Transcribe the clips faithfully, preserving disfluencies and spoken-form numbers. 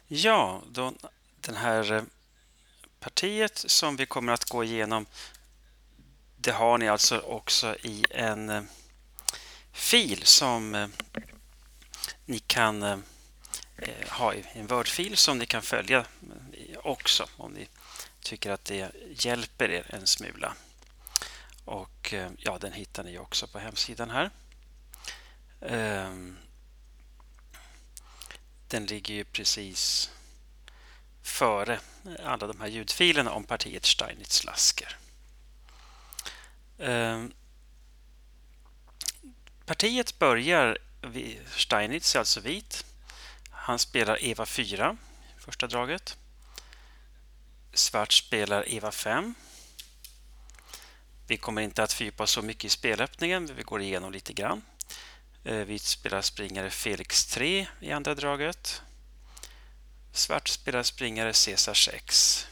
Ja, då, den här eh, partiet som vi kommer att gå igenom, det har ni alltså också i en eh, fil som eh, ni kan eh, eh, ha i en Word-fil som ni kan följa eh, också om ni tycker att det hjälper er en smula. Och eh, ja, den hittar ni också på hemsidan här. Ehm, Den ligger ju precis före alla de här ljudfilerna om partiet Steinitz-Lasker. Ehm, Partiet börjar vid Steinitz, alltså vit. Han spelar Eva fyra, första draget. Svart spelar Eva fem. Vi kommer inte att fördjupa så mycket i spelöppningen, men vi går igenom lite grann. Vit spelar springare Felix tre i andra draget. Svart spelar springare Caesar sex.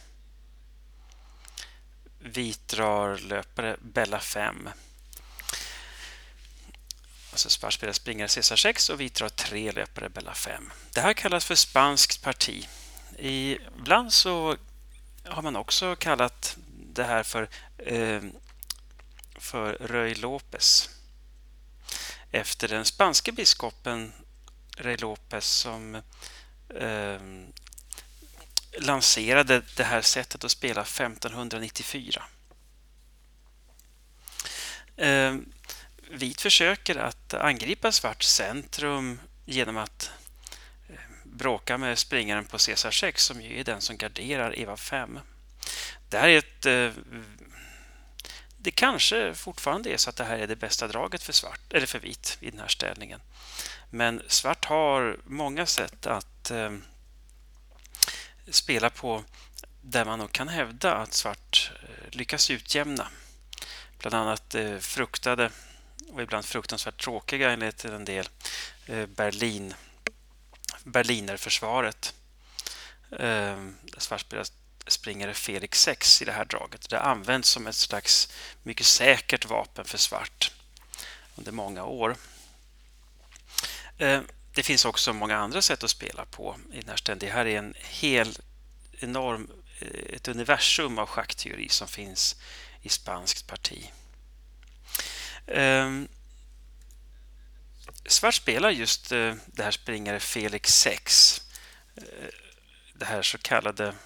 Vit drar löpare Bella fem. Alltså svart spelar springare Caesar sex och vit drar tre löpare Bella fem. Det här kallas för spanskt parti. Ibland så har man också kallat det här för, eh, för Röj López. Efter den spanske biskopen Röj López som eh, lanserade det här sättet att spela femtonhundranittiofyra. Eh, Vit försöker att angripa svart centrum genom att bråka med springaren på Caesar sex som ju är den som garderar Eva fem. Det här är ett... Eh, det kanske fortfarande är så att det här är det bästa draget för svart eller för vit i den här ställningen. Men svart har många sätt att eh, spela på där man nog kan hävda att svart eh, lyckas utjämna. Bland annat eh, fruktade och ibland fruktansvärt tråkiga enligt en del eh, Berlin Berlinerförsvaret. Eh, svart spelar springare Felix sex i det här draget. Det används som ett slags mycket säkert vapen för svart under många år. Eh, det finns också många andra sätt att spela på i den här ställningen. Det här är en hel enorm ett universum av schackteori som finns i spanskt parti. Eh, svart spelar just eh, det här springare Felix sex. Eh, det här så kallade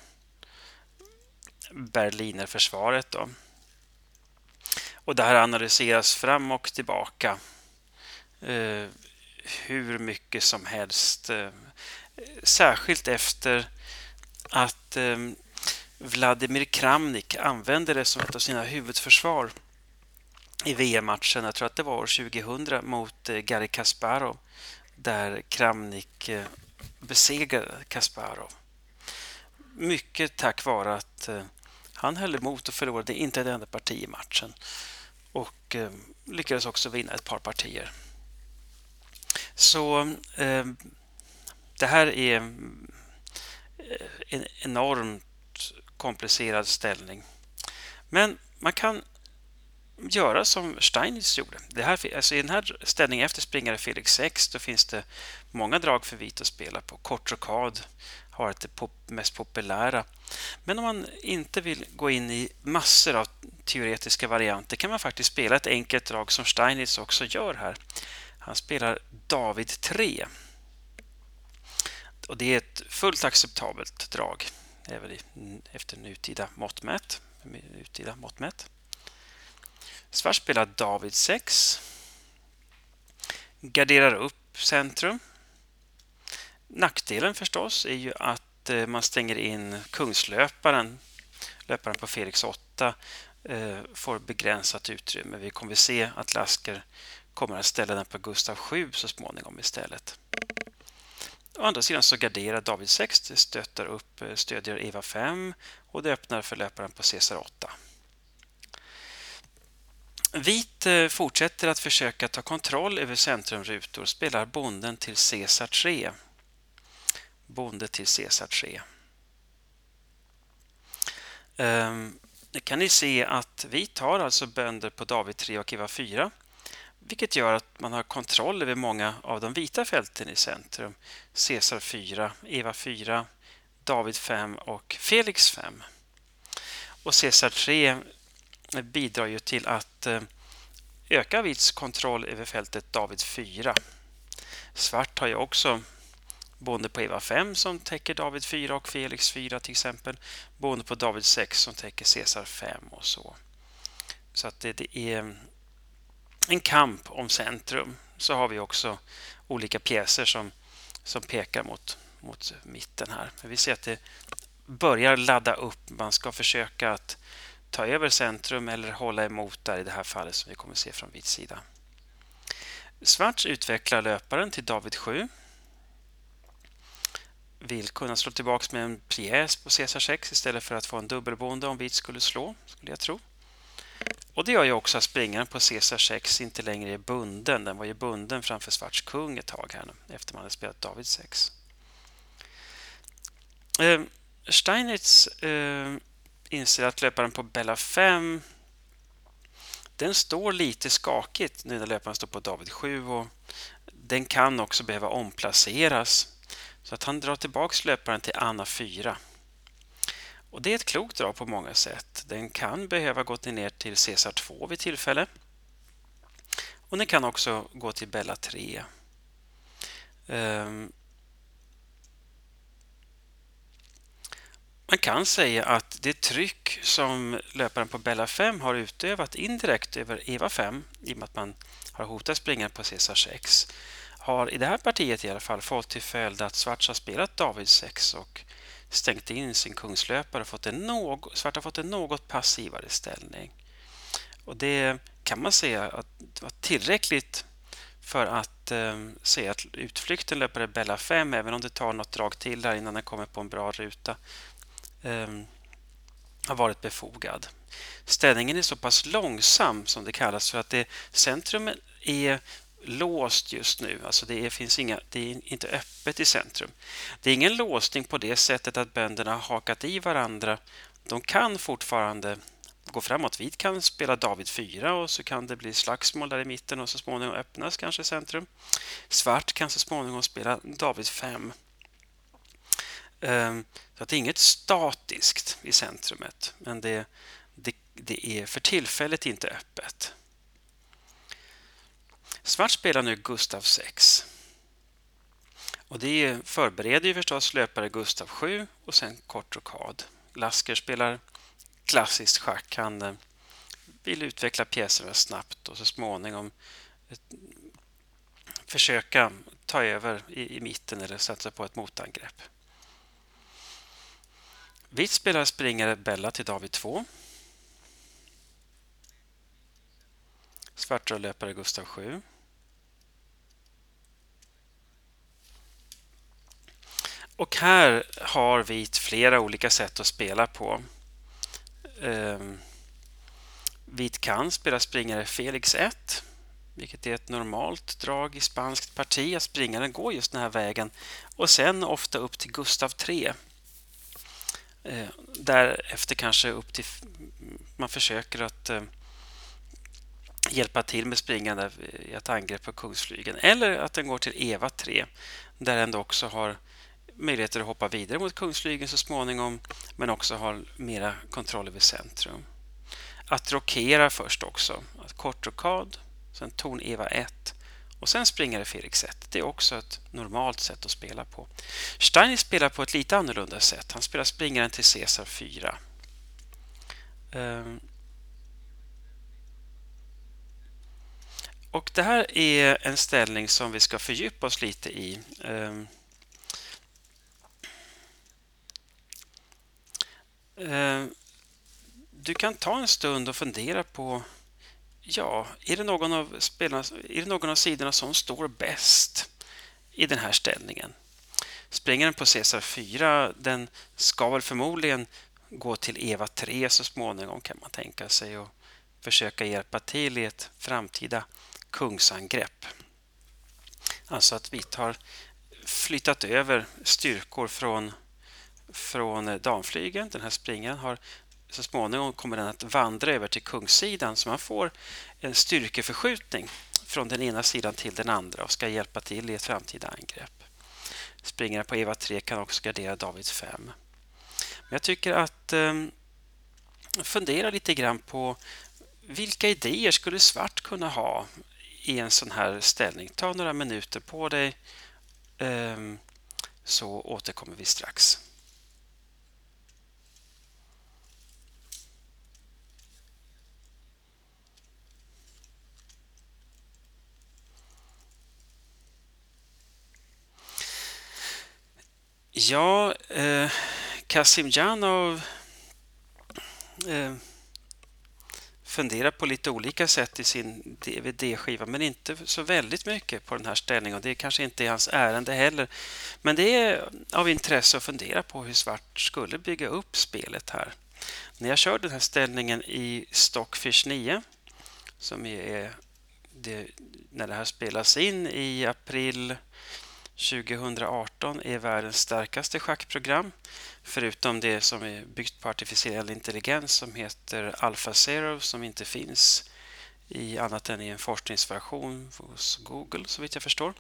Berlinerförsvaret då. Och det här analyseras fram och tillbaka eh, hur mycket som helst. Eh, särskilt efter att eh, Vladimir Kramnik använde det som ett av sina huvudförsvar i V M-matchen. Jag tror att det var år tjugohundra mot eh, Garry Kasparov där Kramnik eh, besegrade Kasparov. Mycket tack vare att eh, han höll emot och förlorade inte ett enda parti i matchen. Och eh, lyckades också vinna ett par partier. Så eh, det här är en enormt komplicerad ställning. Men man kan göra som Steinitz gjorde. Det här, alltså i den här ställningen efter springare Felix sex då finns det många drag för vit att spela på. Kort rokad har det pop- mest populära. Men om man inte vill gå in i massor av teoretiska varianter kan man faktiskt spela ett enkelt drag som Steinitz också gör här. Han spelar David tre. Och det är ett fullt acceptabelt drag även efter nutida mått mätt. Nutida mått mätt. Svart spelar David sex. Garderar upp centrum. Nackdelen förstås är ju att man stänger in kungslöparen. Löparen på Felix åtta får begränsat utrymme. Vi kommer att se att Lasker kommer att ställa den på Gustav sju så småningom istället. Å andra sidan så garderar David sex, det stöttar upp, stödjer Eva fem och det öppnar för löparen på Caesar åtta. Vit fortsätter att försöka ta kontroll över centrumrutor, spelar bonden till Caesar tre. Bonde till Caesar tre. Um, nu kan ni se att vit har alltså bönder på David tre och Eva fyra. Vilket gör att man har kontroll över många av de vita fälten i centrum. Caesar fyra, Eva fyra, David fem och Felix fem. Och Caesar tre bidrar ju till att öka vits kontroll över fältet David fyra. Svart har ju också boende på Eva fem som täcker David fyra och Felix fyra till exempel. Boende på David sex som täcker Caesar fem och så. Så att det, det är en kamp om centrum. Så har vi också olika pjäser som, som pekar mot, mot mitten här. Vi ser att det börjar ladda upp. Man ska försöka att ta över centrum eller hålla emot där i det här fallet som vi kommer att se från vit sida. Svart utvecklar löparen till David sju. Vill kunna slå tillbaka med en pjäs på Caesar sex istället för att få en dubbelbonde om vit skulle slå, skulle jag tro. Och det gör ju också att springaren på Caesar sex inte längre är bunden. Den var ju bunden framför svarts kung ett tag här nu, efter man hade spelat David sex. Eh, Steinitz eh, inser att löparen på Bella fem, den står lite skakigt nu när löparen står på David sju och den kan också behöva omplaceras. Så att han drar tillbaka löparen till Anna fyra. Och det är ett klokt drag på många sätt. Den kan behöva gå ner till Caesar två vid tillfälle. Och den kan också gå till Bella tre. Um, man kan säga att det tryck som löparen på Bella fem har utövat indirekt över Eva fem, i och med att man har hotat springaren på Caesar sex, har i det här partiet i alla fall fått till följd att svart har spelat David sex och stängt in sin kungslöpare och fått en något, svart har fått en något passivare ställning. Och det kan man säga att det var tillräckligt för att eh, säga att utflykten löpare Bella fem, även om det tar något drag till där innan den kommer på en bra ruta, eh, har varit befogad. Ställningen är så pass långsam som det kallas för att det centrum är låst just nu. Alltså det är, finns inga, det är inte öppet i centrum. Det är ingen låsning på det sättet att bönderna har hakat i varandra. De kan fortfarande gå framåt. Vit kan spela David fyra och så kan det bli slagsmål där i mitten och så småningom öppnas kanske centrum. Svart kan så småningom spela David fem. Så att det är inget statiskt i centrumet, men det, det, det är för tillfället inte öppet. Svart spelar nu Gustav sex. Och det förbereder ju förstås löpare Gustav sju och sen kort rokad. Lasker spelar klassiskt schack. Han vill utveckla pjäserna snabbt och så småningom försöka ta över i, i mitten eller sätta på ett motangrepp. Vitt spelar springare Bella till David två. Svart drar löpare Gustav sju. Och här har vit flera olika sätt att spela på. Ehm, vit kan spela springare Felix ett, vilket är ett normalt drag i spanskt parti. Att springaren går just den här vägen och sen ofta upp till Gustav tre. Ehm, därefter kanske upp till... Man försöker att eh, hjälpa till med springaren i ett angrepp på kungsflygen. Eller att den går till Eva tre, där den också har möjligheter att hoppa vidare mot kungsflygen så småningom, men också har mera kontroll över centrum. Att rokera först också. Att kort rokad, sen torn Eva ett och sen springare Felix ett. Det är också ett normalt sätt att spela på. Steinitz spelar på ett lite annorlunda sätt. Han spelar springaren till Caesar fyra. Um. Och det här är en ställning som vi ska fördjupa oss lite i. Um. Du kan ta en stund och fundera på, ja, är det någon av spelarna, är det någon av sidorna som står bäst i den här ställningen? Springaren på Caesar fyra, den ska väl förmodligen gå till Eva tre så småningom, kan man tänka sig, och försöka hjälpa till i ett framtida kungsangrepp. Alltså att vi har flyttat över styrkor från från damflygen. Den här springaren har så småningom kommer den att vandra över till kungssidan, så man får en styrkeförskjutning från den ena sidan till den andra och ska hjälpa till i ett framtida angrepp. Springaren på Eva tre kan också gardera David fem. Men jag tycker att eh, fundera lite grann på vilka idéer skulle svart kunna ha i en sån här ställning. Ta några minuter på dig, eh, så återkommer vi strax. Ja, eh, Kasimdzhanov eh, funderar på lite olika sätt i sin D V D-skiva, men inte så väldigt mycket på den här ställningen, och det kanske inte är hans ärende heller. Men det är av intresse att fundera på hur svart skulle bygga upp spelet här. När jag kör den här ställningen i Stockfish nio, som är det, när det här spelas in i april tjugohundraarton, är världens starkaste schackprogram, förutom det som är byggt på artificiell intelligens som heter AlphaZero, som inte finns i annat än i en forskningsversion hos Google, så vitt jag förstår.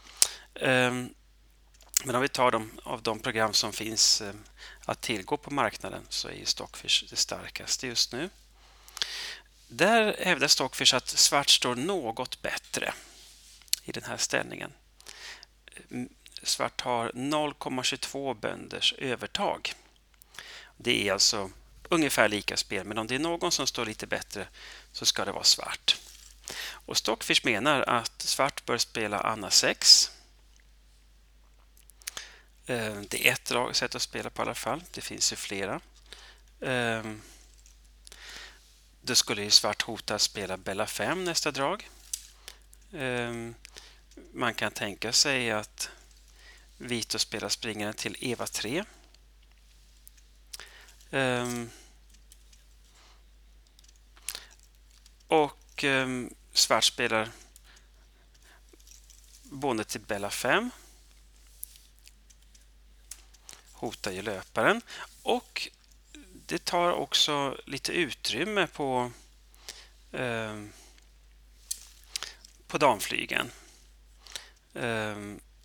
Men om vi tar dem av de program som finns att tillgå på marknaden, så är Stockfish det starkaste just nu. Där hävdar Stockfish att svart står något bättre i den här ställningen. Svart har noll komma tjugotvå bönders övertag. Det är alltså ungefär lika spel, men om det är någon som står lite bättre så ska det vara svart. Och Stockfish menar att svart bör spela Anna sex. Det är ett sätt att spela på i alla fall. Det finns ju flera. Då skulle ju svart hota att spela Bella fem nästa drag. Man kan tänka sig att vit spelar springaren till Eva tre. Och svart spelar bonde till Bella fem. Hotar ju löparen. Och det tar också lite utrymme på eh, på damflygen. Eh,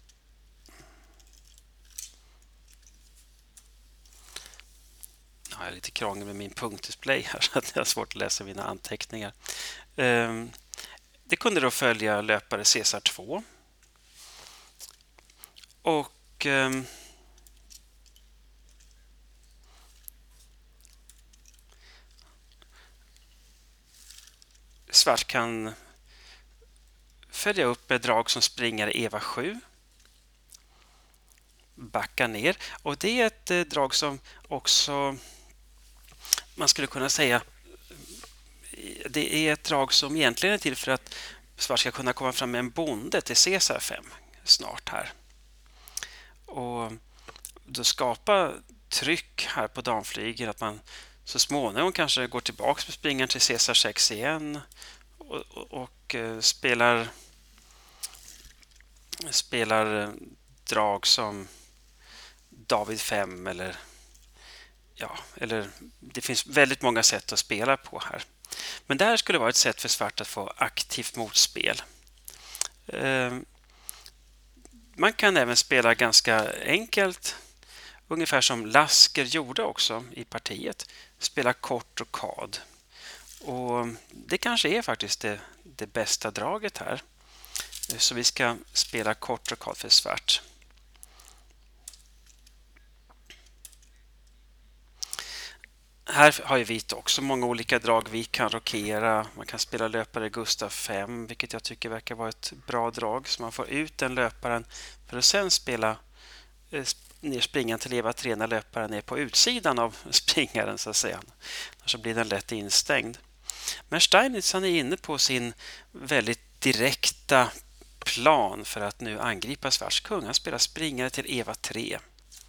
jag har lite krångel med min punktdisplay här, så att jag har svårt att läsa mina anteckningar. Eh, det kunde då följa löpare Caesar två. Och eh, svart kan följa upp ett drag som springer Eva sju. Backa ner. Och det är ett eh, drag som också, man skulle kunna säga, det är ett drag som egentligen är till för att svart ska kunna komma fram med en bonde till Caesar fem snart här. Och då skapa tryck här på damflygen, att man så småningom kanske går tillbaka med springaren till Caesar sex igen och, och, och eh, spelar spelar drag som David fem, eller ja, eller det finns väldigt många sätt att spela på här. Men det här skulle vara ett sätt för svart att få aktivt motspel. Eh, man kan även spela ganska enkelt, ungefär som Lasker gjorde också i partiet, spela kort rokad. Och det kanske är faktiskt det, det bästa draget här. Så vi ska spela kort rokad för svart. Här har ju vit också många olika drag. Vi kan rokera, man kan spela löpare Gustav fem, vilket jag tycker verkar vara ett bra drag. Så man får ut den löparen för att sen spela eh, ner springaren till Eva tre när löparen är på utsidan av springaren, så att säga. Så blir den lätt instängd. Men Steinitz, han är inne på sin väldigt direkta plan för att nu angripa svarts kung. Han spelar springare till Eva tre.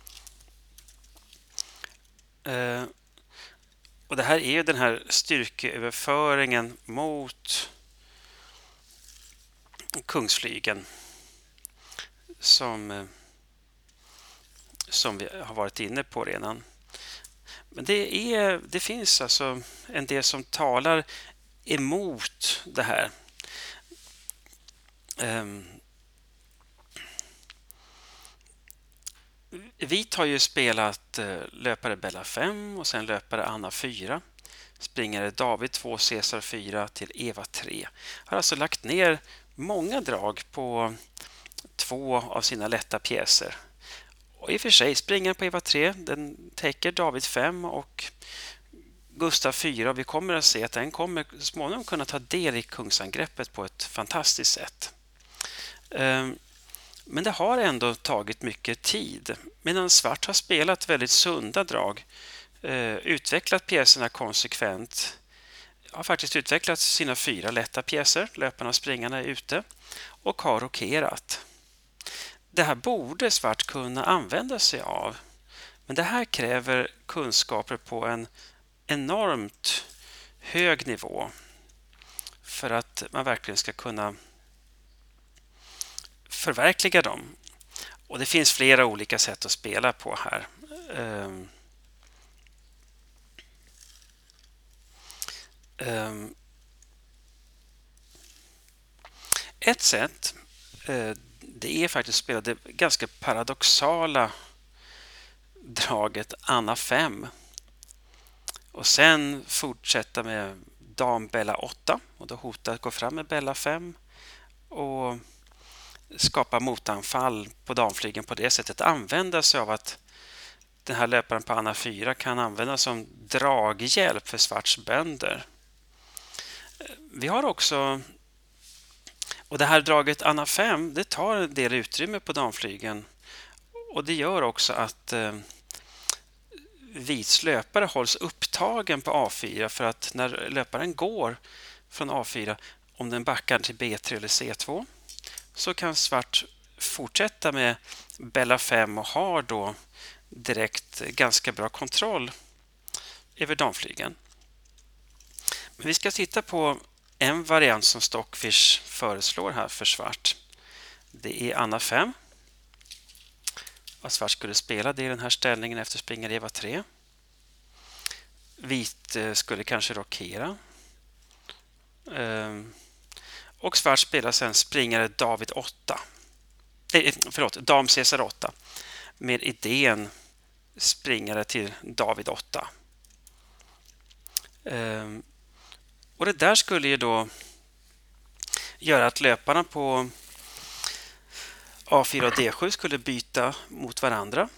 Eh, och det här är ju den här styrkeöverföringen mot kungsflygen som, eh, som vi har varit inne på redan. Men det, är, det finns alltså en del som talar emot det här. Um, Vit har ju spelat eh, löpare Bella fem och sen löpare Anna fyra. Springare David två, Caesar fyra till Eva tre. Har alltså lagt ner många drag på två av sina lätta pjäser. Och i och för sig, springaren på Eva tre, den täcker David fem och Gustav fyra. Och vi kommer att se att den kommer småningom kunna ta del i kungsangreppet på ett fantastiskt sätt. Ehm, Men det har ändå tagit mycket tid. Medan svart har spelat väldigt sunda drag, eh, utvecklat pjäserna konsekvent, har faktiskt utvecklat sina fyra lätta pjäser, löparna och springarna är ute, och har rokerat. Det här borde svart kunna använda sig av, men det här kräver kunskaper på en enormt hög nivå för att man verkligen ska kunna förverkliga dem. Och det finns flera olika sätt att spela på här. Um, um, ett sätt uh, det är faktiskt att spela det ganska paradoxala draget Anna fem och sen fortsätta med dam Bella åtta och då hota att gå fram med Bella fem och skapa motanfall på damflygen på det sättet. Använda sig av att den här löparen på Anna fyra kan användas som draghjälp för svarts bönder. Vi har också, och det här draget Anna fem, det tar en del utrymme på damflygen och det gör också att eh, vits löpare hålls upptagen på A fyra för att när löparen går från A fyra, om den backar till B tre eller C två, så kan svart fortsätta med Bella fem och har då direkt ganska bra kontroll över damflygen. Men vi ska titta på en variant som Stockfish föreslår här för svart. Det är Anna fem. Att svart skulle spela det i den här ställningen efter springare Eva tre. Vit skulle kanske rokera. Och svart spelar sen springare David åtta. Nej, förlåt, dam Caesar åtta. Med idén springare till David åtta. Och det där skulle ju då göra att löparna på A fyra och D sju skulle byta mot varandra.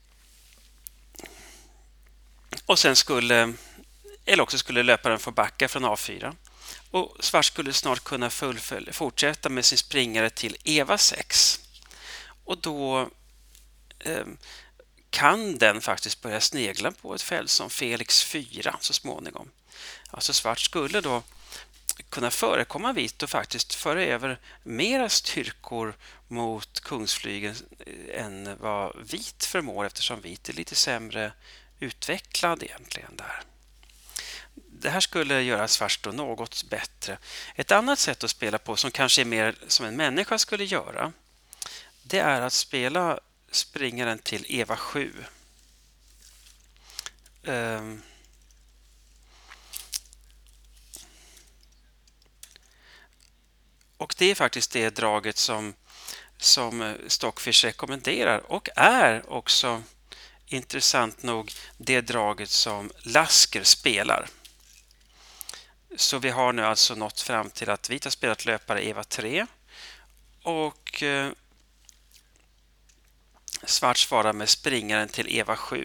Och sen skulle, eller också skulle löparen få backa från A fyra. Och svart skulle snart kunna fullfölja, fortsätta med sin springare till Eva sex. Och då eh, kan den faktiskt börja snegla på ett fält som Felix fyra så småningom. Alltså svart skulle då kunna förekomma vit och faktiskt föra över mera styrkor mot kungsflygen än vad vit förmår, eftersom vit är lite sämre utvecklad egentligen där. Det här skulle göra svart då något bättre. Ett annat sätt att spela på som kanske är mer som en människa skulle göra, det är att spela springaren till Eva sju. Um, Och det är faktiskt det draget som, som Stockfish rekommenderar och är också intressant nog det draget som Lasker spelar. Så vi har nu alltså nått fram till att vit har spelat löpare Eva tre och eh, svart svarar med springaren till Eva sju.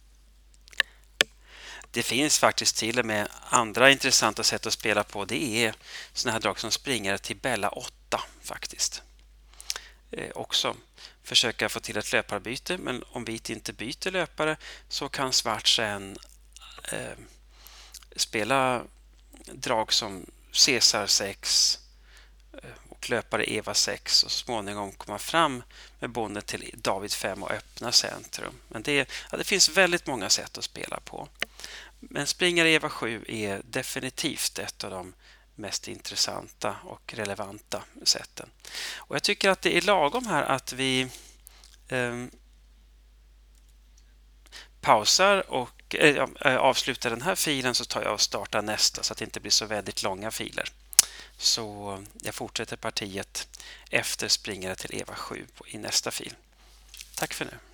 Det finns faktiskt till och med andra intressanta sätt att spela på. Det är såna här drag som springare till Bella åtta faktiskt. Eh, också försöka få till ett löparbyte, men om vit inte byter löpare så kan svart sen eh, spela drag som Caesar sex eh, och löpare Eva sex och så småningom komma fram med bonden till David fem och öppna centrum. Men det, ja, det finns väldigt många sätt att spela på. Men springare Eva sju är definitivt ett av de mest intressanta och relevanta sätten. Och jag tycker att det är lagom här att vi eh, pausar och eh, avslutar den här filen, så tar jag och startar nästa så att det inte blir så väldigt långa filer. Så jag fortsätter partiet efter springare till Eva sju i nästa fil. Tack för nu.